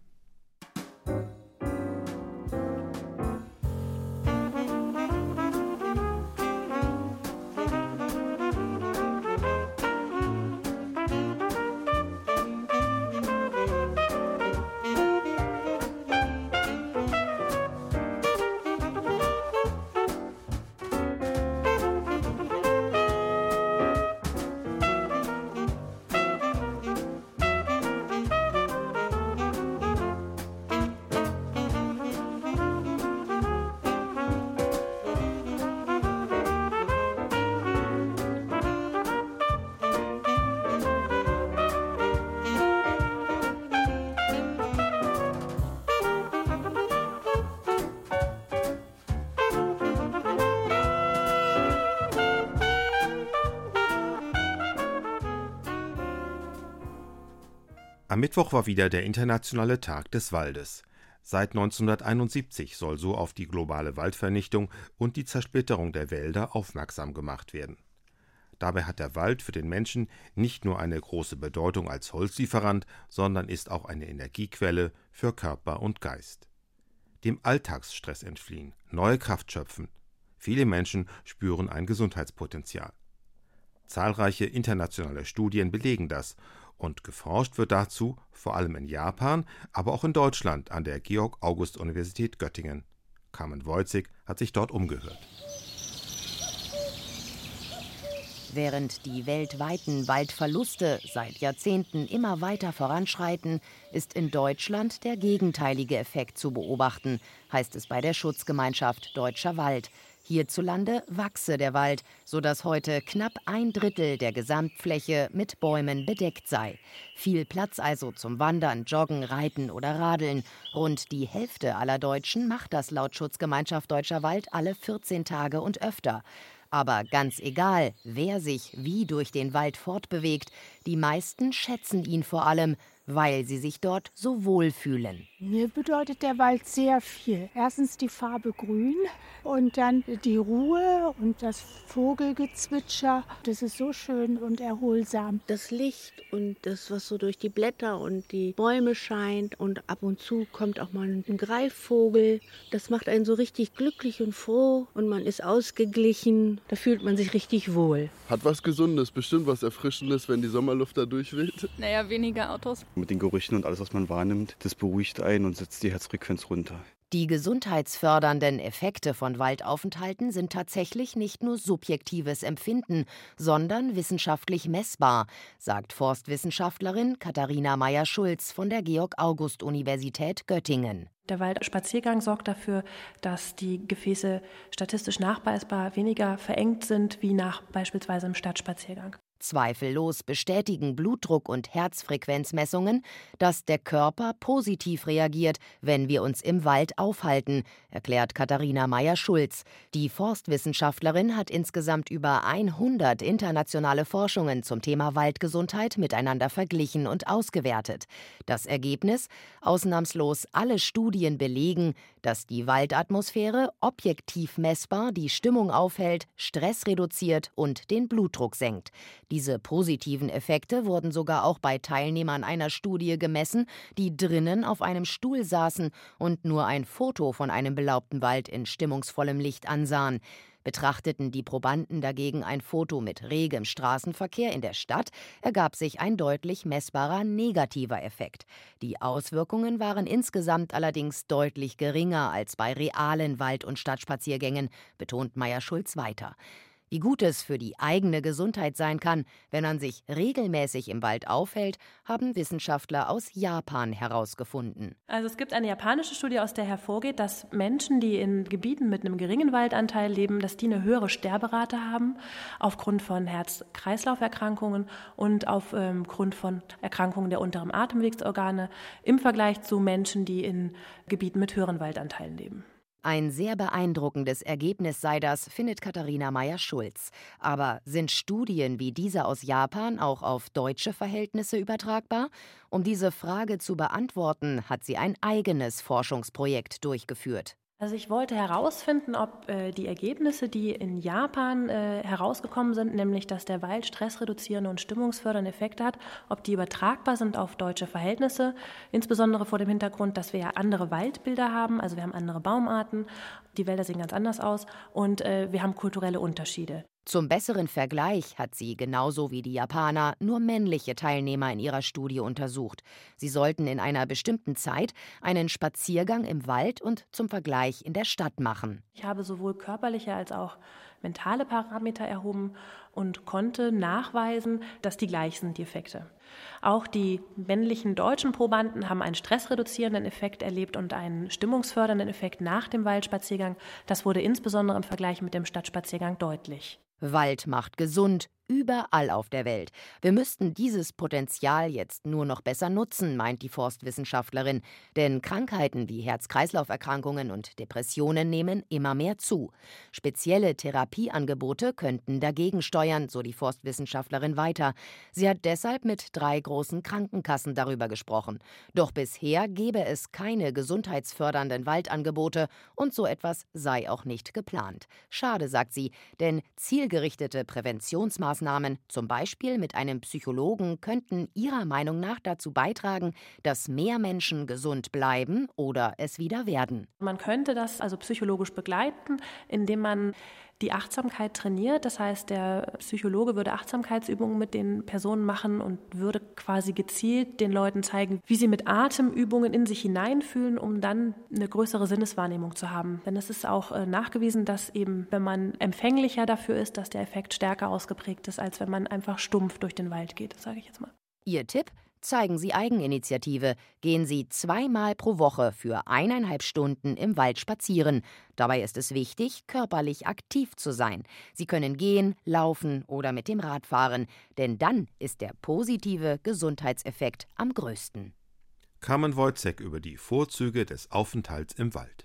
Am Mittwoch war wieder der Internationale Tag des Waldes. Seit 1971 soll so auf die globale Waldvernichtung und die Zersplitterung der Wälder aufmerksam gemacht werden. Dabei hat der Wald für den Menschen nicht nur eine große Bedeutung als Holzlieferant, sondern ist auch eine Energiequelle für Körper und Geist. Dem Alltagsstress entfliehen, neue Kraft schöpfen. Viele Menschen spüren ein Gesundheitspotenzial. Zahlreiche internationale Studien belegen das. Und geforscht wird dazu vor allem in Japan, aber auch in Deutschland an der Georg-August-Universität Göttingen. Carmen Wojcik hat sich dort umgehört. Während die weltweiten Waldverluste seit Jahrzehnten immer weiter voranschreiten, ist in Deutschland der gegenteilige Effekt zu beobachten, heißt es bei der Schutzgemeinschaft Deutscher Wald. Hierzulande wachse der Wald, sodass heute knapp 1/3 der Gesamtfläche mit Bäumen bedeckt sei. Viel Platz also zum Wandern, Joggen, Reiten oder Radeln. Rund die Hälfte aller Deutschen macht das laut Schutzgemeinschaft Deutscher Wald alle 14 Tage und öfter. Aber ganz egal, wer sich wie durch den Wald fortbewegt, die meisten schätzen ihn vor allem, weil sie sich dort so wohl fühlen. Mir bedeutet der Wald sehr viel. Erstens die Farbe grün und dann die Ruhe und das Vogelgezwitscher. Das ist so schön und erholsam. Das Licht und das, was so durch die Blätter und die Bäume scheint, und ab und zu kommt auch mal ein Greifvogel. Das macht einen so richtig glücklich und froh und man ist ausgeglichen. Da fühlt man sich richtig wohl. Hat was Gesundes, bestimmt was Erfrischendes, wenn die Sommerluft da durchweht. Naja, weniger Autos. Mit den Gerüchen und alles, was man wahrnimmt, das beruhigt einen und setzt die Herzfrequenz runter. Die gesundheitsfördernden Effekte von Waldaufenthalten sind tatsächlich nicht nur subjektives Empfinden, sondern wissenschaftlich messbar, sagt Forstwissenschaftlerin Katharina Meyer-Schulz von der Georg-August-Universität Göttingen. Der Waldspaziergang sorgt dafür, dass die Gefäße statistisch nachweisbar weniger verengt sind wie nach beispielsweise im Stadtspaziergang. Zweifellos bestätigen Blutdruck- und Herzfrequenzmessungen, dass der Körper positiv reagiert, wenn wir uns im Wald aufhalten, erklärt Katharina Meyer-Schulz. Die Forstwissenschaftlerin hat insgesamt über 100 internationale Forschungen zum Thema Waldgesundheit miteinander verglichen und ausgewertet. Das Ergebnis: Ausnahmslos alle Studien belegen, dass die Waldatmosphäre objektiv messbar die Stimmung aufhält, Stress reduziert und den Blutdruck senkt. Diese positiven Effekte wurden sogar auch bei Teilnehmern einer Studie gemessen, die drinnen auf einem Stuhl saßen und nur ein Foto von einem belaubten Wald in stimmungsvollem Licht ansahen. Betrachteten die Probanden dagegen ein Foto mit regem Straßenverkehr in der Stadt, ergab sich ein deutlich messbarer negativer Effekt. Die Auswirkungen waren insgesamt allerdings deutlich geringer als bei realen Wald- und Stadtspaziergängen, betont Meyer-Schulz weiter. Wie gut es für die eigene Gesundheit sein kann, wenn man sich regelmäßig im Wald aufhält, haben Wissenschaftler aus Japan herausgefunden. Also es gibt eine japanische Studie, aus der hervorgeht, dass Menschen, die in Gebieten mit einem geringen Waldanteil leben, dass die eine höhere Sterberate haben aufgrund von Herz-Kreislauf-Erkrankungen und aufgrund von Erkrankungen der unteren Atemwegsorgane im Vergleich zu Menschen, die in Gebieten mit höheren Waldanteilen leben. Ein sehr beeindruckendes Ergebnis sei das, findet Katharina Meyer-Schulz. Aber sind Studien wie diese aus Japan auch auf deutsche Verhältnisse übertragbar? Um diese Frage zu beantworten, hat sie ein eigenes Forschungsprojekt durchgeführt. Also ich wollte herausfinden, ob die Ergebnisse, die in Japan herausgekommen sind, nämlich dass der Wald stressreduzierende und stimmungsfördernde Effekte hat, ob die übertragbar sind auf deutsche Verhältnisse, insbesondere vor dem Hintergrund, dass wir ja andere Waldbilder haben, also wir haben andere Baumarten, die Wälder sehen ganz anders aus und wir haben kulturelle Unterschiede. Zum besseren Vergleich hat sie, genauso wie die Japaner, nur männliche Teilnehmer in ihrer Studie untersucht. Sie sollten in einer bestimmten Zeit einen Spaziergang im Wald und zum Vergleich in der Stadt machen. Ich habe sowohl körperliche als auch mentale Parameter erhoben und konnte nachweisen, dass die gleich sind, die Effekte. Auch die männlichen deutschen Probanden haben einen stressreduzierenden Effekt erlebt und einen stimmungsfördernden Effekt nach dem Waldspaziergang. Das wurde insbesondere im Vergleich mit dem Stadtspaziergang deutlich. Wald macht gesund, überall auf der Welt. Wir müssten dieses Potenzial jetzt nur noch besser nutzen, meint die Forstwissenschaftlerin. Denn Krankheiten wie Herz-Kreislauf-Erkrankungen und Depressionen nehmen immer mehr zu. Spezielle Therapieangebote könnten dagegen steuern, so die Forstwissenschaftlerin weiter. Sie hat deshalb mit 3 großen Krankenkassen darüber gesprochen. Doch bisher gebe es keine gesundheitsfördernden Waldangebote und so etwas sei auch nicht geplant. Schade, sagt sie, denn zielgerichtete Präventionsmaßnahmen, zum Beispiel mit einem Psychologen, könnten ihrer Meinung nach dazu beitragen, dass mehr Menschen gesund bleiben oder es wieder werden. Man könnte das also psychologisch begleiten, indem man die Achtsamkeit trainiert. Das heißt, der Psychologe würde Achtsamkeitsübungen mit den Personen machen und würde quasi gezielt den Leuten zeigen, wie sie mit Atemübungen in sich hineinfühlen, um dann eine größere Sinneswahrnehmung zu haben. Denn es ist auch nachgewiesen, dass eben, wenn man empfänglicher dafür ist, dass der Effekt stärker ausgeprägt ist, als wenn man einfach stumpf durch den Wald geht, sage ich jetzt mal. Ihr Tipp? Zeigen Sie Eigeninitiative. Gehen Sie 2-mal pro Woche für 1,5 Stunden im Wald spazieren. Dabei ist es wichtig, körperlich aktiv zu sein. Sie können gehen, laufen oder mit dem Rad fahren, denn dann ist der positive Gesundheitseffekt am größten. Carmen Wojcek über die Vorzüge des Aufenthalts im Wald.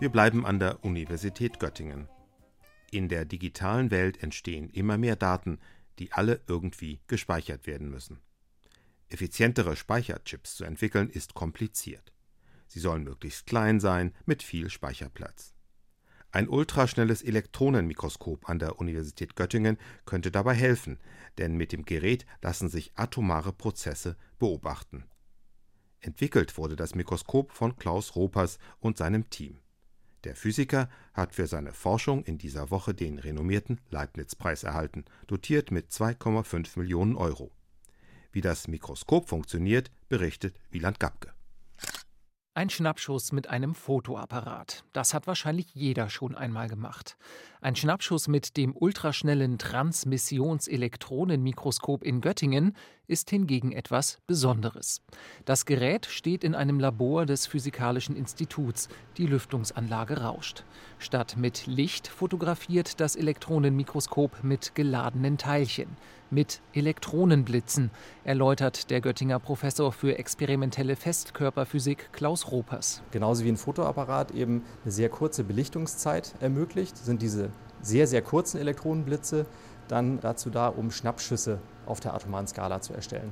Wir bleiben an der Universität Göttingen. In der digitalen Welt entstehen immer mehr Daten, die alle irgendwie gespeichert werden müssen. Effizientere Speicherchips zu entwickeln ist kompliziert. Sie sollen möglichst klein sein, mit viel Speicherplatz. Ein ultraschnelles Elektronenmikroskop an der Universität Göttingen könnte dabei helfen, denn mit dem Gerät lassen sich atomare Prozesse beobachten. Entwickelt wurde das Mikroskop von Klaus Ropers und seinem Team. Der Physiker hat für seine Forschung in dieser Woche den renommierten Leibniz-Preis erhalten, dotiert mit 2,5 Millionen Euro. Wie das Mikroskop funktioniert, berichtet Wieland Gabke. Ein Schnappschuss mit einem Fotoapparat. Das hat wahrscheinlich jeder schon einmal gemacht. Ein Schnappschuss mit dem ultraschnellen Transmissionselektronenmikroskop in Göttingen ist hingegen etwas Besonderes. Das Gerät steht in einem Labor des Physikalischen Instituts. Die Lüftungsanlage rauscht. Statt mit Licht fotografiert das Elektronenmikroskop mit geladenen Teilchen, mit Elektronenblitzen, erläutert der Göttinger Professor für experimentelle Festkörperphysik Klaus Ropers. Genauso wie ein Fotoapparat eben eine sehr kurze Belichtungszeit ermöglicht, sind diese sehr, sehr kurzen Elektronenblitze dann dazu da, um Schnappschüsse auf der atomaren Skala zu erstellen.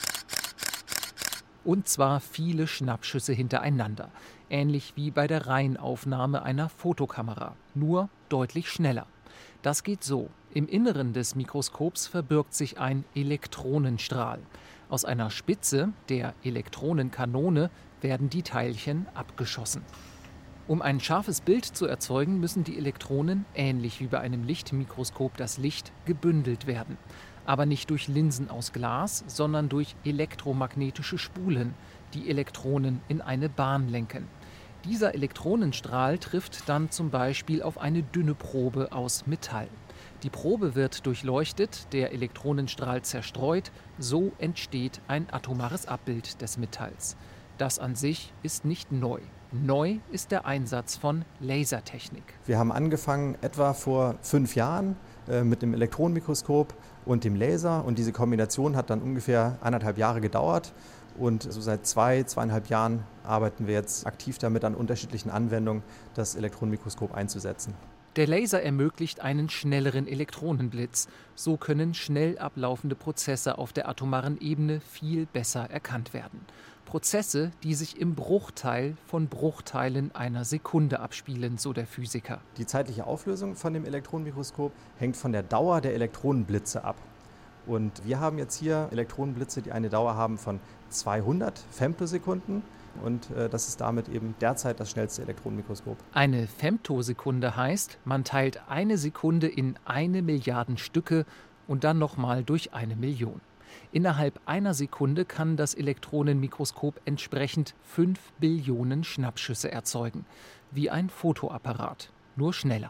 Und zwar viele Schnappschüsse hintereinander, ähnlich wie bei der Reihenaufnahme einer Fotokamera, nur deutlich schneller. Das geht so. Im Inneren des Mikroskops verbirgt sich ein Elektronenstrahl. Aus einer Spitze, der Elektronenkanone, werden die Teilchen abgeschossen. Um ein scharfes Bild zu erzeugen, müssen die Elektronen, ähnlich wie bei einem Lichtmikroskop das Licht, gebündelt werden. Aber nicht durch Linsen aus Glas, sondern durch elektromagnetische Spulen, die Elektronen in eine Bahn lenken. Dieser Elektronenstrahl trifft dann zum Beispiel auf eine dünne Probe aus Metall. Die Probe wird durchleuchtet, der Elektronenstrahl zerstreut, so entsteht ein atomares Abbild des Metalls. Das an sich ist nicht neu. Neu ist der Einsatz von Lasertechnik. Wir haben angefangen etwa vor 5 Jahren mit dem Elektronenmikroskop und dem Laser, und diese Kombination hat dann ungefähr 1,5 Jahre gedauert. Und so seit 2,5 Jahren arbeiten wir jetzt aktiv damit, an unterschiedlichen Anwendungen das Elektronenmikroskop einzusetzen. Der Laser ermöglicht einen schnelleren Elektronenblitz. So können schnell ablaufende Prozesse auf der atomaren Ebene viel besser erkannt werden. Prozesse, die sich im Bruchteil von Bruchteilen einer Sekunde abspielen, so der Physiker. Die zeitliche Auflösung von dem Elektronenmikroskop hängt von der Dauer der Elektronenblitze ab. Und wir haben jetzt hier Elektronenblitze, die eine Dauer haben von 200 Femtosekunden. Und das ist damit eben derzeit das schnellste Elektronenmikroskop. Eine Femtosekunde heißt, man teilt eine Sekunde in 1 Milliarden Stücke und dann nochmal durch 1 Million. Innerhalb einer Sekunde kann das Elektronenmikroskop entsprechend 5 Billionen Schnappschüsse erzeugen. Wie ein Fotoapparat, nur schneller.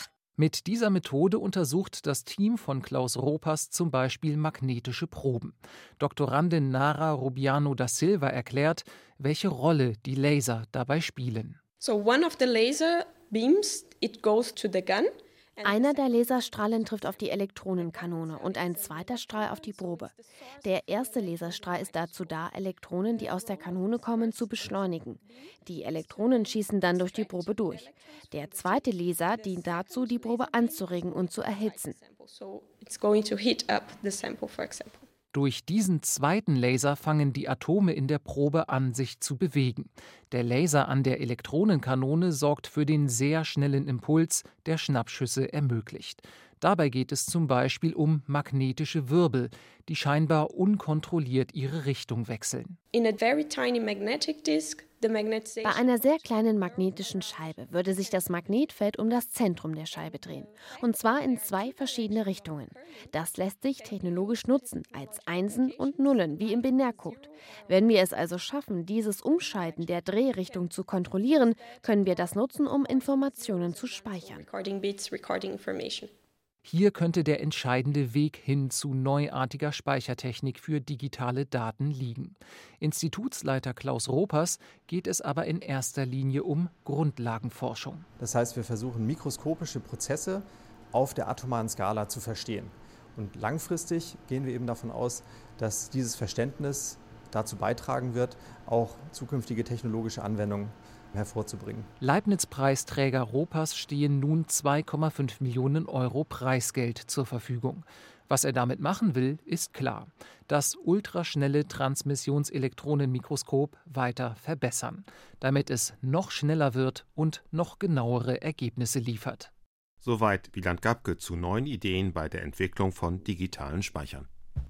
Mit dieser Methode untersucht das Team von Klaus Ropers zum Beispiel magnetische Proben. Doktorandin Nara Rubiano da Silva erklärt, welche Rolle die Laser dabei spielen. So one of the laser beams, it goes to the gun. Einer der Laserstrahlen trifft auf die Elektronenkanone und ein zweiter Strahl auf die Probe. Der erste Laserstrahl ist dazu da, Elektronen, die aus der Kanone kommen, zu beschleunigen. Die Elektronen schießen dann durch die Probe durch. Der zweite Laser dient dazu, die Probe anzuregen und zu erhitzen. Durch diesen zweiten Laser fangen die Atome in der Probe an, sich zu bewegen. Der Laser an der Elektronenkanone sorgt für den sehr schnellen Impuls, der Schnappschüsse ermöglicht. Dabei geht es zum Beispiel um magnetische Wirbel, die scheinbar unkontrolliert ihre Richtung wechseln. Bei einer sehr kleinen magnetischen Scheibe würde sich das Magnetfeld um das Zentrum der Scheibe drehen. Und zwar in 2 verschiedene Richtungen. Das lässt sich technologisch nutzen, als Einsen und Nullen, wie im Binärcode. Wenn wir es also schaffen, dieses Umschalten der Drehrichtung zu kontrollieren, können wir das nutzen, um Informationen zu speichern. Hier könnte der entscheidende Weg hin zu neuartiger Speichertechnik für digitale Daten liegen. Institutsleiter Klaus Ropers geht es aber in erster Linie um Grundlagenforschung. Das heißt, wir versuchen mikroskopische Prozesse auf der atomaren Skala zu verstehen. Und langfristig gehen wir eben davon aus, dass dieses Verständnis dazu beitragen wird, auch zukünftige technologische Anwendungen hervorzubringen. Leibniz-Preisträger Ropers stehen nun 2,5 Millionen Euro Preisgeld zur Verfügung. Was er damit machen will, ist klar: das ultraschnelle Transmissionselektronenmikroskop weiter verbessern, damit es noch schneller wird und noch genauere Ergebnisse liefert. Soweit Wieland Gabke zu neuen Ideen bei der Entwicklung von digitalen Speichern.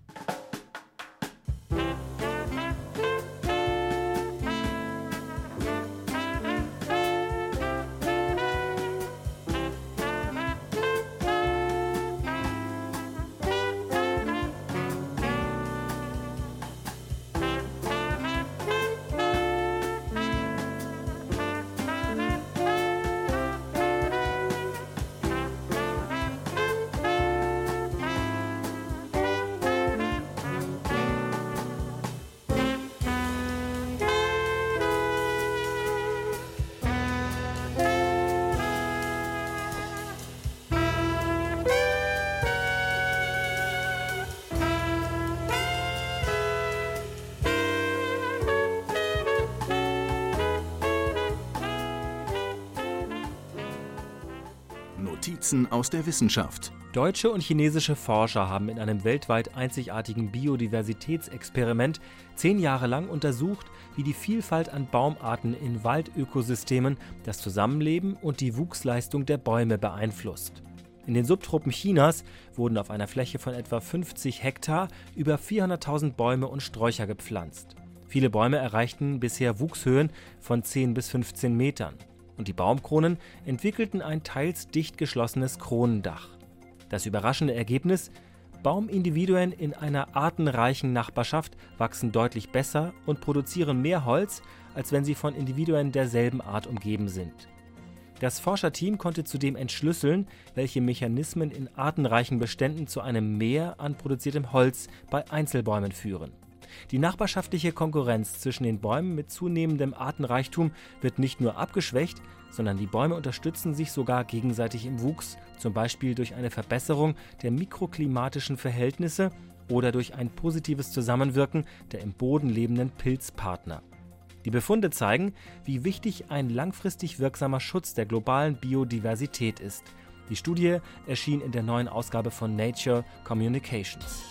Notizen aus der Wissenschaft. Deutsche und chinesische Forscher haben in einem weltweit einzigartigen Biodiversitätsexperiment 10 Jahre lang untersucht, wie die Vielfalt an Baumarten in Waldökosystemen das Zusammenleben und die Wuchsleistung der Bäume beeinflusst. In den Subtropen Chinas wurden auf einer Fläche von etwa 50 Hektar über 400.000 Bäume und Sträucher gepflanzt. Viele Bäume erreichten bisher Wuchshöhen von 10 bis 15 Metern. Und die Baumkronen entwickelten ein teils dicht geschlossenes Kronendach. Das überraschende Ergebnis: Baumindividuen in einer artenreichen Nachbarschaft wachsen deutlich besser und produzieren mehr Holz, als wenn sie von Individuen derselben Art umgeben sind. Das Forscherteam konnte zudem entschlüsseln, welche Mechanismen in artenreichen Beständen zu einem Mehr an produziertem Holz bei Einzelbäumen führen. Die nachbarschaftliche Konkurrenz zwischen den Bäumen mit zunehmendem Artenreichtum wird nicht nur abgeschwächt, sondern die Bäume unterstützen sich sogar gegenseitig im Wuchs, zum Beispiel durch eine Verbesserung der mikroklimatischen Verhältnisse oder durch ein positives Zusammenwirken der im Boden lebenden Pilzpartner. Die Befunde zeigen, wie wichtig ein langfristig wirksamer Schutz der globalen Biodiversität ist. Die Studie erschien in der neuen Ausgabe von Nature Communications.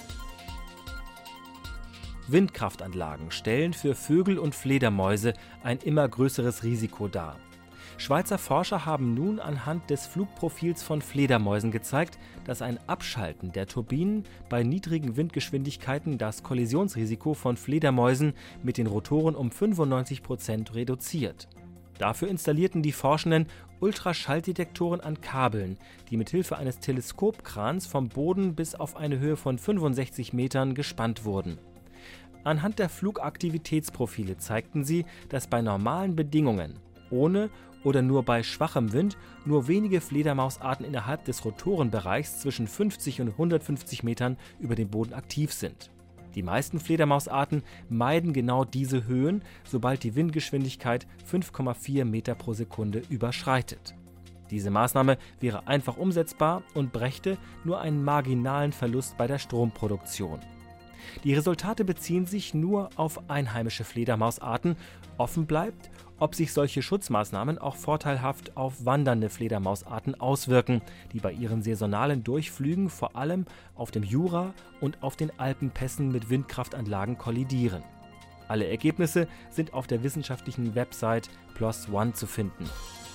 Windkraftanlagen stellen für Vögel und Fledermäuse ein immer größeres Risiko dar. Schweizer Forscher haben nun anhand des Flugprofils von Fledermäusen gezeigt, dass ein Abschalten der Turbinen bei niedrigen Windgeschwindigkeiten das Kollisionsrisiko von Fledermäusen mit den Rotoren um 95% reduziert. Dafür installierten die Forschenden Ultraschalldetektoren an Kabeln, die mithilfe eines Teleskopkrans vom Boden bis auf eine Höhe von 65 Metern gespannt wurden. Anhand der Flugaktivitätsprofile zeigten sie, dass bei normalen Bedingungen, ohne oder nur bei schwachem Wind, nur wenige Fledermausarten innerhalb des Rotorenbereichs zwischen 50 und 150 Metern über dem Boden aktiv sind. Die meisten Fledermausarten meiden genau diese Höhen, sobald die Windgeschwindigkeit 5,4 Meter pro Sekunde überschreitet. Diese Maßnahme wäre einfach umsetzbar und brächte nur einen marginalen Verlust bei der Stromproduktion. Die Resultate beziehen sich nur auf einheimische Fledermausarten. Offen bleibt, ob sich solche Schutzmaßnahmen auch vorteilhaft auf wandernde Fledermausarten auswirken, die bei ihren saisonalen Durchflügen vor allem auf dem Jura und auf den Alpenpässen mit Windkraftanlagen kollidieren. Alle Ergebnisse sind auf der wissenschaftlichen Website PLOS ONE zu finden.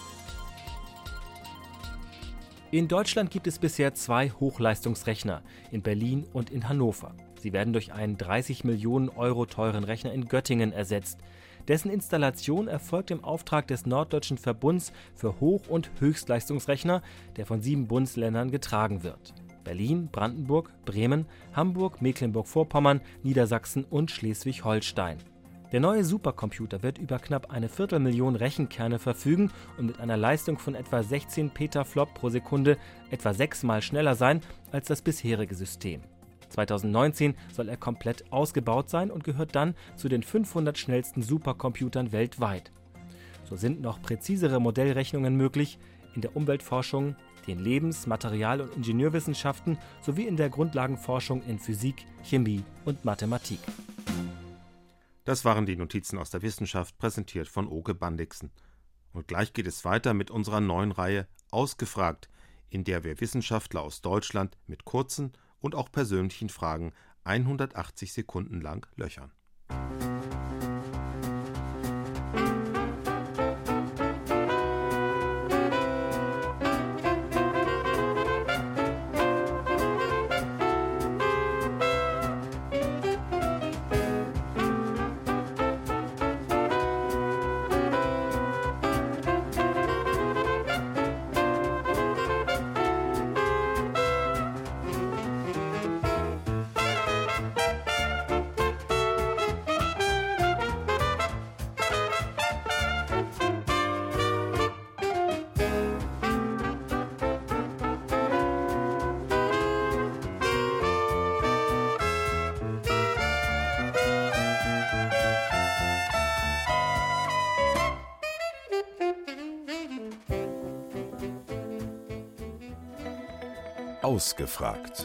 In Deutschland gibt es bisher 2 Hochleistungsrechner, in Berlin und in Hannover. Sie werden durch einen 30 Millionen Euro teuren Rechner in Göttingen ersetzt. Dessen Installation erfolgt im Auftrag des Norddeutschen Verbunds für Hoch- und Höchstleistungsrechner, der von 7 Bundesländern getragen wird: Berlin, Brandenburg, Bremen, Hamburg, Mecklenburg-Vorpommern, Niedersachsen und Schleswig-Holstein. Der neue Supercomputer wird über knapp 250.000 Rechenkerne verfügen und mit einer Leistung von etwa 16 Petaflop pro Sekunde etwa 6-mal schneller sein als das bisherige System. 2019 soll er komplett ausgebaut sein und gehört dann zu den 500 schnellsten Supercomputern weltweit. So sind noch präzisere Modellrechnungen möglich in der Umweltforschung, den Lebens-, Material- und Ingenieurwissenschaften sowie in der Grundlagenforschung in Physik, Chemie und Mathematik. Das waren die Notizen aus der Wissenschaft, präsentiert von Oke Bandixen. Und gleich geht es weiter mit unserer neuen Reihe Ausgefragt, in der wir Wissenschaftler aus Deutschland mit kurzen und auch persönlichen Fragen 180 Sekunden lang löchern. Ausgefragt.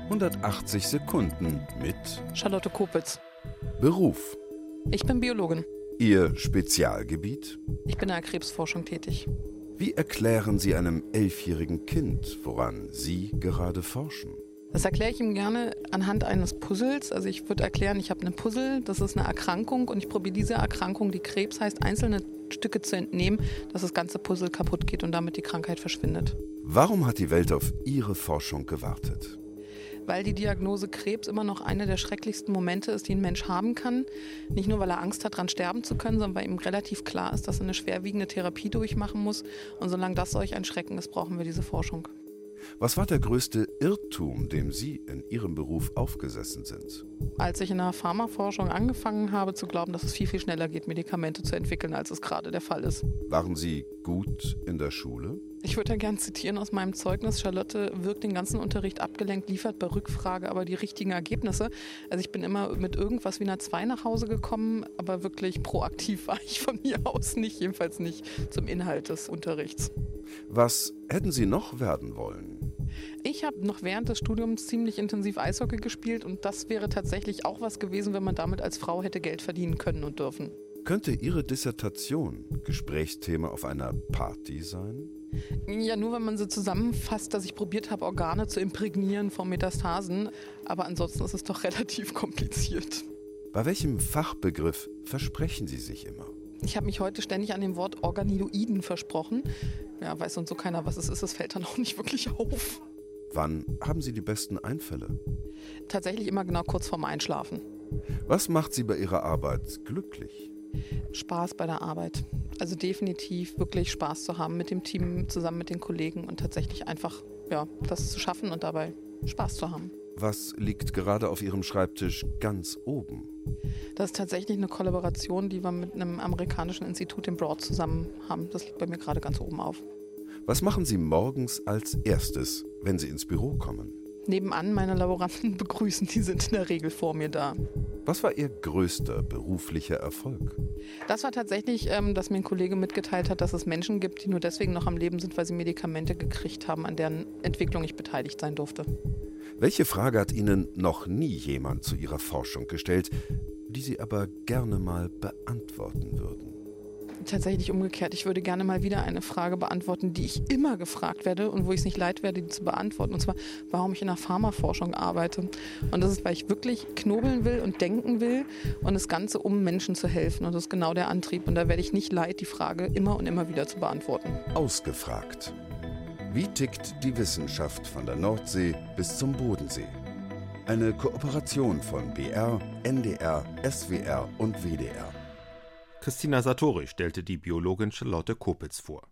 180 Sekunden mit Charlotte Kopitz. Beruf. Ich bin Biologin. Ihr Spezialgebiet? Ich bin in der Krebsforschung tätig. Wie erklären Sie einem 11-jährigen Kind, woran Sie gerade forschen? Das erkläre ich ihm gerne anhand eines Puzzles. Also ich würde erklären, ich habe eine Puzzle, das ist eine Erkrankung und ich probiere diese Erkrankung, die Krebs heißt, einzelne Stücke zu entnehmen, dass das ganze Puzzle kaputt geht und damit die Krankheit verschwindet. Warum hat die Welt auf Ihre Forschung gewartet? Weil die Diagnose Krebs immer noch eine der schrecklichsten Momente ist, die ein Mensch haben kann. Nicht nur, weil er Angst hat, daran sterben zu können, sondern weil ihm relativ klar ist, dass er eine schwerwiegende Therapie durchmachen muss. Und solange das solch ein Schrecken ist, brauchen wir diese Forschung. Was war der größte Irrtum, dem Sie in Ihrem Beruf aufgesessen sind? Als ich in der Pharmaforschung angefangen habe zu glauben, dass es viel, viel schneller geht, Medikamente zu entwickeln, als es gerade der Fall ist. Waren Sie gut in der Schule? Ich würde da gern zitieren aus meinem Zeugnis. Charlotte wirkt den ganzen Unterricht abgelenkt, liefert bei Rückfrage aber die richtigen Ergebnisse. Also ich bin immer mit irgendwas wie einer 2 nach Hause gekommen, aber wirklich proaktiv war ich von mir aus nicht, jedenfalls nicht zum Inhalt des Unterrichts. Was hätten Sie noch werden wollen? Ich habe noch während des Studiums ziemlich intensiv Eishockey gespielt und das wäre tatsächlich auch was gewesen, wenn man damit als Frau hätte Geld verdienen können und dürfen. Könnte Ihre Dissertation Gesprächsthema auf einer Party sein? Ja, nur wenn man sie zusammenfasst, dass ich probiert habe, Organe zu imprägnieren von Metastasen. Aber ansonsten ist es doch relativ kompliziert. Bei welchem Fachbegriff versprechen Sie sich immer? Ich habe mich heute ständig an dem Wort Organoiden versprochen. Ja, weiß und so keiner, was es ist. Es fällt dann auch nicht wirklich auf. Wann haben Sie die besten Einfälle? Tatsächlich immer genau kurz vorm Einschlafen. Was macht Sie bei Ihrer Arbeit glücklich? Spaß bei der Arbeit. Also definitiv wirklich Spaß zu haben mit dem Team, zusammen mit den Kollegen und tatsächlich einfach das zu schaffen und dabei Spaß zu haben. Was liegt gerade auf Ihrem Schreibtisch ganz oben? Das ist tatsächlich eine Kollaboration, die wir mit einem amerikanischen Institut in Broad zusammen haben. Das liegt bei mir gerade ganz oben auf. Was machen Sie morgens als erstes, wenn Sie ins Büro kommen? Nebenan meine Laboranten begrüßen, die sind in der Regel vor mir da. Was war Ihr größter beruflicher Erfolg? Das war tatsächlich, dass mir ein Kollege mitgeteilt hat, dass es Menschen gibt, die nur deswegen noch am Leben sind, weil sie Medikamente gekriegt haben, an deren Entwicklung ich beteiligt sein durfte. Welche Frage hat Ihnen noch nie jemand zu Ihrer Forschung gestellt, die Sie aber gerne mal beantworten würden? Tatsächlich umgekehrt. Ich würde gerne mal wieder eine Frage beantworten, die ich immer gefragt werde und wo ich es nicht leid werde, die zu beantworten. Und zwar, warum ich in der Pharmaforschung arbeite. Und das ist, weil ich wirklich knobeln will und denken will und das Ganze, um Menschen zu helfen. Und das ist genau der Antrieb. Und da werde ich nicht leid, die Frage immer und immer wieder zu beantworten. Ausgefragt. Wie tickt die Wissenschaft von der Nordsee bis zum Bodensee? Eine Kooperation von BR, NDR, SWR und WDR. Christina Sartori stellte die Biologin Charlotte Kopitz vor.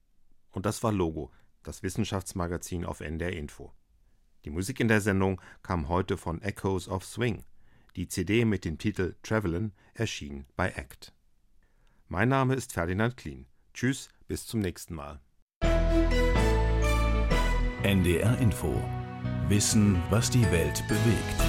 Und das war Logo, das Wissenschaftsmagazin auf NDR Info. Die Musik in der Sendung kam heute von Echoes of Swing. Die CD mit dem Titel Travelin' erschien bei ACT. Mein Name ist Ferdinand Klien. Tschüss, bis zum nächsten Mal. NDR Info. Wissen, was die Welt bewegt.